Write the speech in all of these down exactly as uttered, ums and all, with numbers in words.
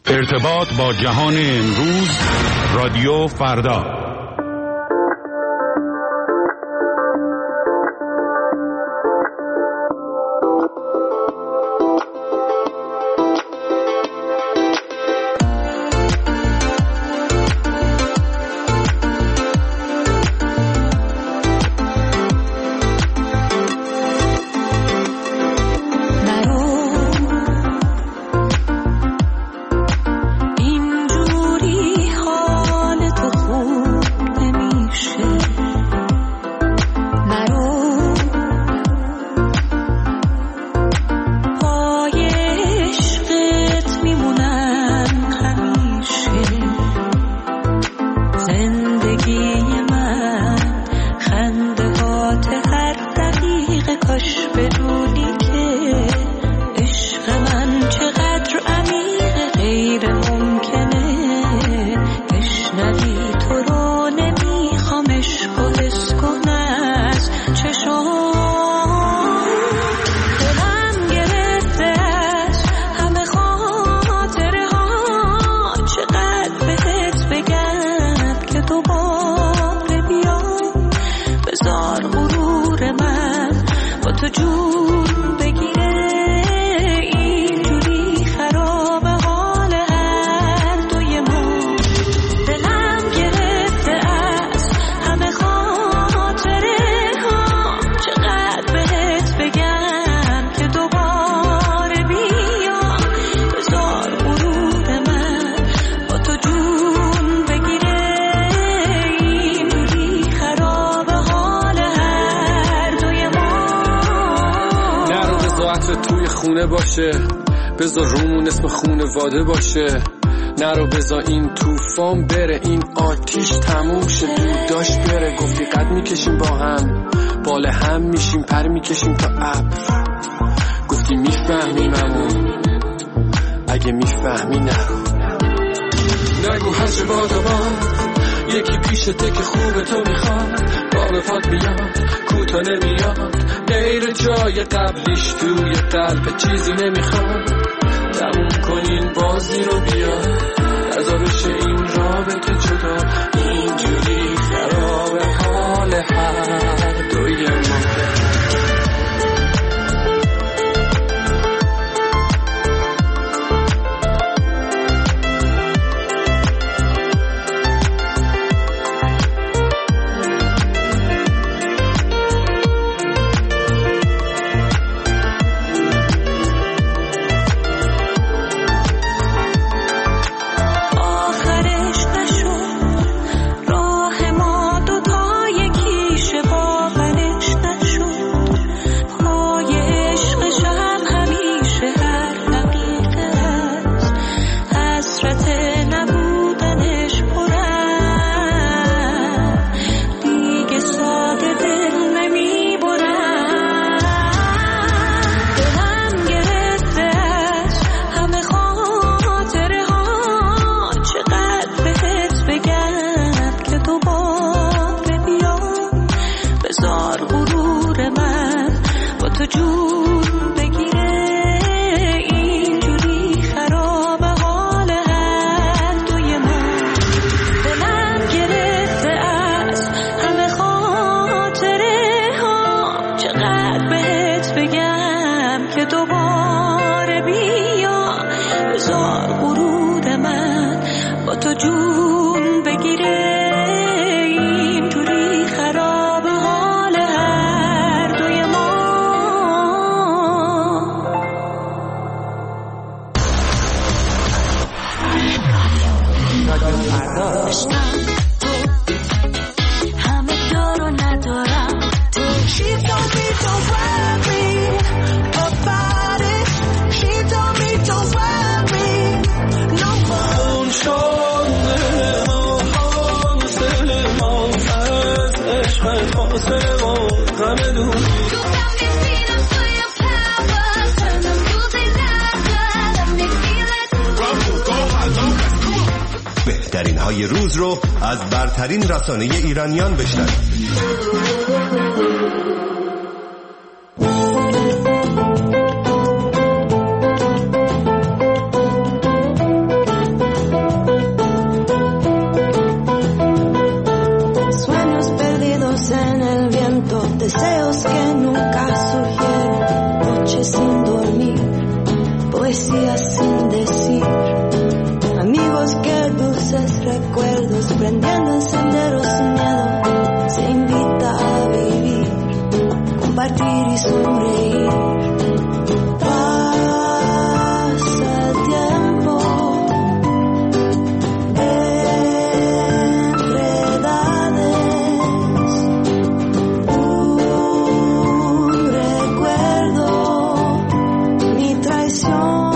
ارتباط با جهان امروز، رادیو فردا. باشه، بذار رومون اسم خونواده باشه. نرو بذار این توفان بره، این آتیش تموم شه، دود داشت بره. گفتی قد میکشیم با هم، بال هم میشیم، پر میکشیم تا ابر. گفتی میفهمیممون، اگه میفهمی نرو. نگو هرچه باد و باد، یکی پیشته که خوبه تو میخواد. باب پاد میاد، کوتا نمیاد، غیر جای قبلیش توی قلب چیزی نمیخواد. تموم کنین بازی رو بیا، نذار بشه این رابطه جدا. اینجوری خراب حال هر دوی ما. بهترین های روز رو از برترین رسانه ایرانیان بشنوید. días sin decir. Amigos que dulces recuerdos, prendiendo senderos sin miedo, se invita a vivir, compartir y sonreír. Pasa el tiempo entre edades, un recuerdo, mi traición.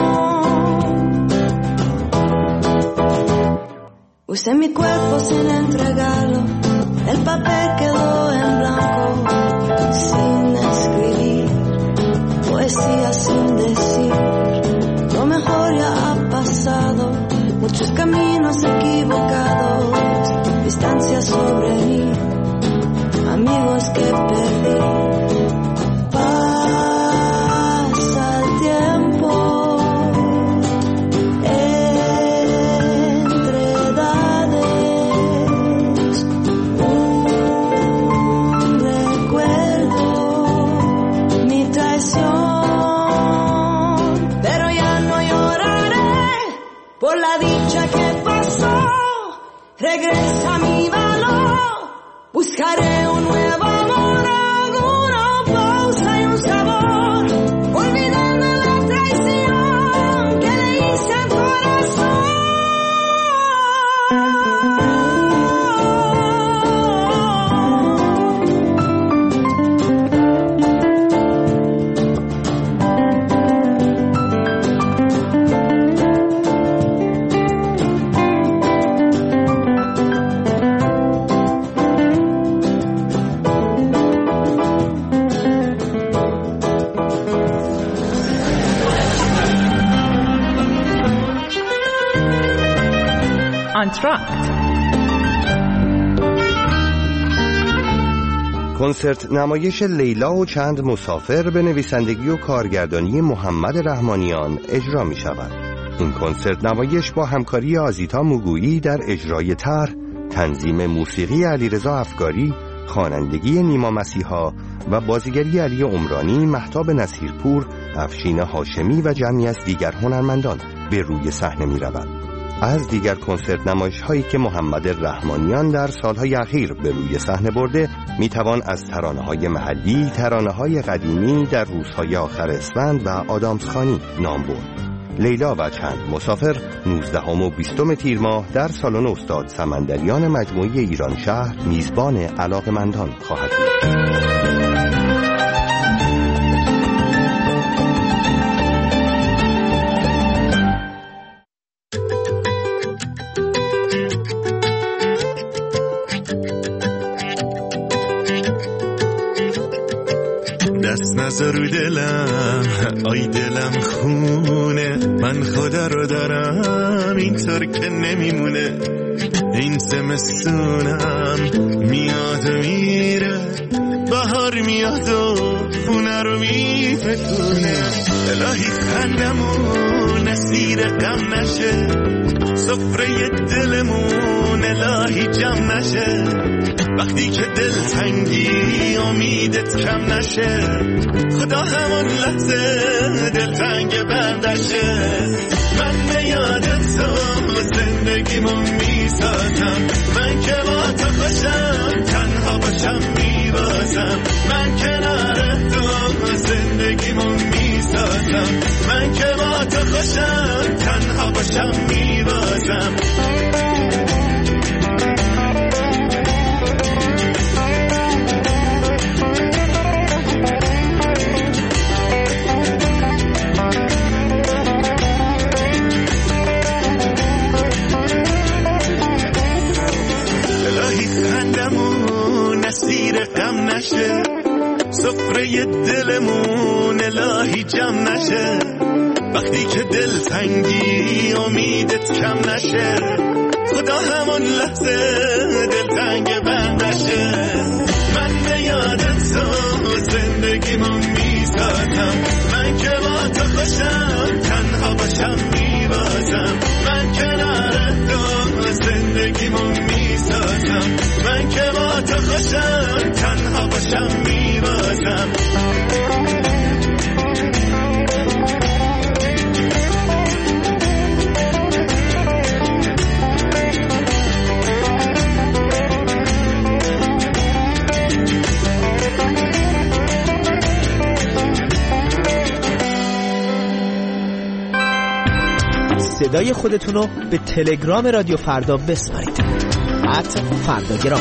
Usé mi cuerpo sin entregarlo, el papel quedó en blanco, sin escribir, poesía sin decir. Lo mejor ya ha pasado, muchos caminos equivocados, distancia sobre mí, amigos que perdí. Pasa el tiempo entre edades, un recuerdo, mi traición, pero ya no lloraré por la dicha que pasó. Regresa mi valor, buscaré un nuevo amor, alguna pausa y un sabor, olvidando la traición que le hice al corazón. کنسرت نمایش لیلا و چند مسافر به نویسندگی و کارگردانی محمد رحمانیان اجرا می شود. این کنسرت نمایش با همکاری آزیتا موگویی در اجرای طرح، تنظیم موسیقی علیرضا افگاری، خوانندگی نیما مسیحا و بازیگری علی عمرانی، مهتاب نصیرپور، افشین هاشمی و جمعی از دیگر هنرمندان به روی صحنه می رود. از دیگر کنسرت نمایش هایی که محمد رحمانیان در سالهای اخیر به روی صحنه برده می توان از ترانه های محلی، ترانه های قدیمی در روزهای آخر اسفند و آدامسخانی نام برد. لیلا و چند مسافر نوزدهم و بیستم تیر ماه در سالن استاد سمندریان مجموعه ایران شهر میزبان علاقه‌مندان خواهد بود. دست نذار دلم، آی دلم خونه، من خدا رو دارم اینطور که نمیمونه. این زمستونم میاد و میره، بهار میاد و خونه رو میفتونه. الهی خندمون اسیر غم نشه، سفره دلمون الهی جمع نشه. وقتی که دل تنگی امیدت کم نشه، خدا همون لحظه دل تنگ بندشه. من به یادت تو زندگیمو میسازم، من که با تو خوشم تنها باشم میبازم. من کنار تو زندگیمو میسازم، من که با تو خوشم تنها باشم میبازم. غم نشه، سفره دلمون الهی جمع نشه. وقتی که دل تنگی امیدت کم نشه، خدا همون لحظه دل تنگ بندشه. من به یادت تو زندگیمو میسازم، من که با تو خوشم تنها باشم میبازم. من کنار تو زندگیمو میسازم، من که با تو خوشم تنها باشم میبازم. صدای خودتونو به تلگرام رادیو فردا بسپارید. ات فرداگرام.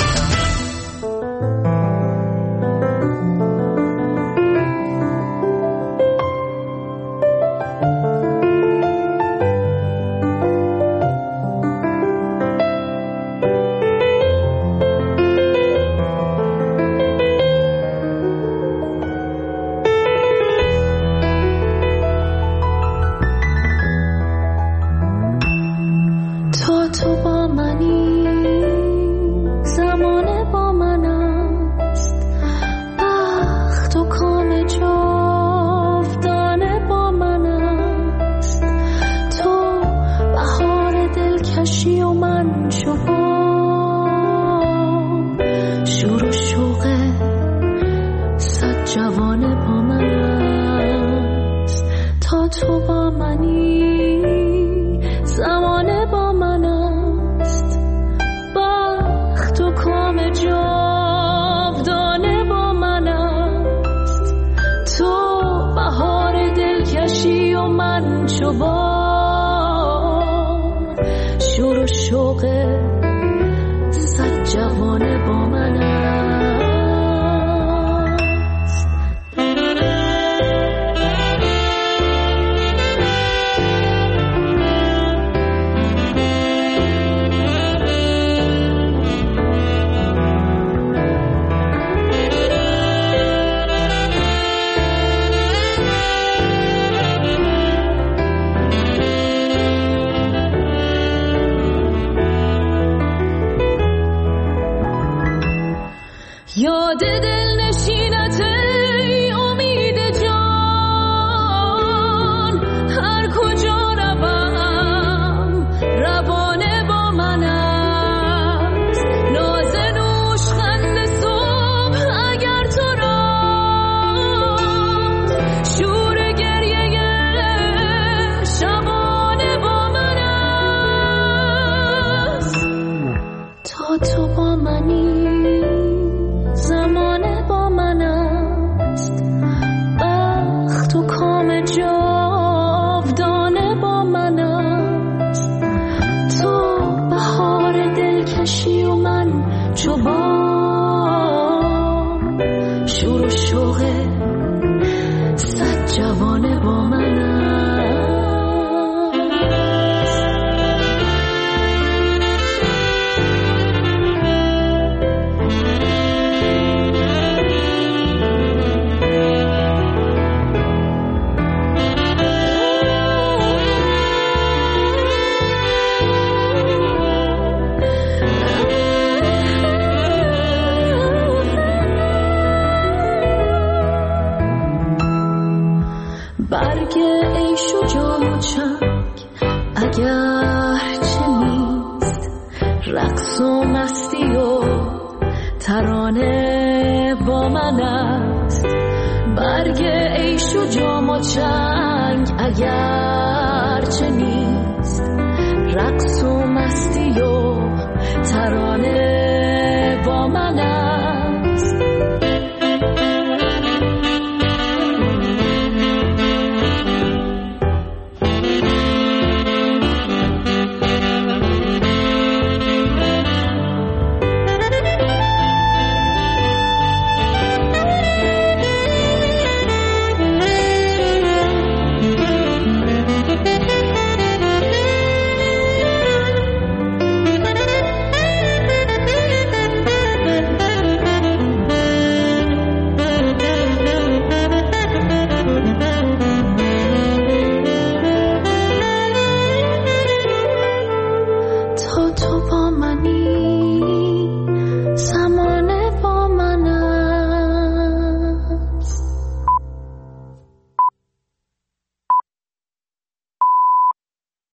ترانه با من است، برگ عیش و جام و چنگ اگر چه نیست.